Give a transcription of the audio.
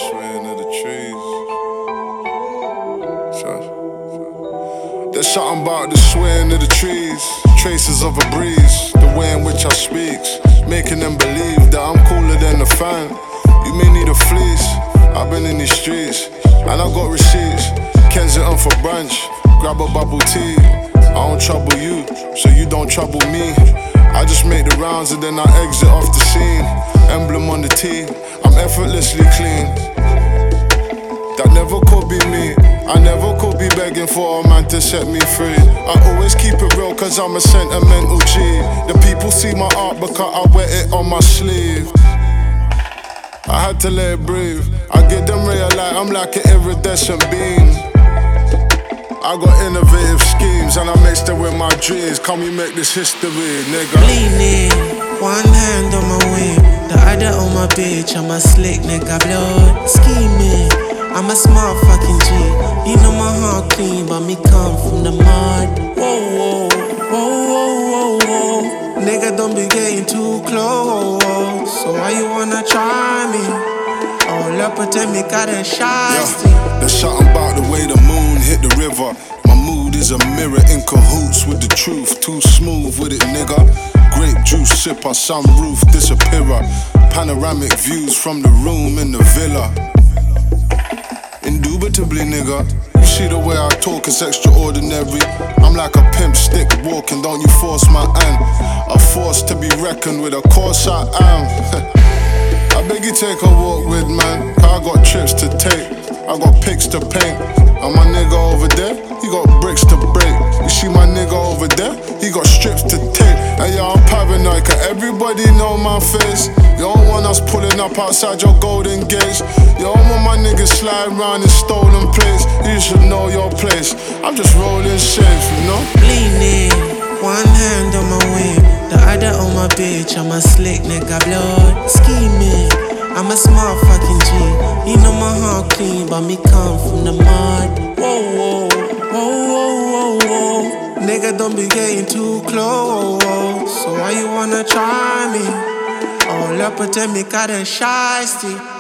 swaying of the trees. There's something about the swaying of the trees, traces of a breeze, the way in which I speak, making them believe that I'm cooler than the fan. You may need a fleece, I've been in these streets, and I got receipts. Kensington for brunch, grab a bubble tea. I don't trouble you, so you don't trouble me. I just make the rounds and then I exit off the scene. Emblem on the tee, I'm effortlessly clean. That never could be me, I never could be begging for a man to set me free. I always keep it real cause I'm a sentimental G. The people see my art because I wear it on my sleeve. I had to let it breathe, I give them real light, I'm like an iridescent beam. I got innovative schemes and I mixed it with my dreams. Can we make this history, nigga? Leaning, one hand on my whip, the other on my bitch. I'm a slick nigga, blood scheming. I'm a smart fucking G. You know my heart clean, but me come from the mud. Whoa, whoa, whoa, whoa, whoa, whoa. Nigga, don't be getting too close. So why you wanna try me? All up until me got a shot. There's something about the way the moon hit the river. My mood is a mirror in cahoots with the truth. Too smooth with it, nigga. Grape juice sipper, sunroof disappearer. Panoramic views from the room in the villa. Indubitably, nigga. You see the way I talk, it's extraordinary. I'm like a pimp stick walking, don't you force my hand. A force to be reckoned with, of course I am. I beg you take a walk with man, cause I got trips to take, I got pics to paint. And my nigga over there, he got bricks to break. You see my nigga over there, he got strips to take. And yeah, I'm paranoid cause everybody know my face. You don't want us pulling up outside your golden gates. You don't want my niggas sliding around in stolen plates. You should know your place, I'm just rolling safe, you know? Leaning, one hand on my whip, the other on my bitch. I'm a slick nigga, blood scheming. I'm a smart fucking G. You know my heart clean, but me come from the mud. Whoa, whoa, whoa, whoa, whoa, whoa. Nigga, don't be getting too close. So why you wanna try me? All up until me got a shiesty.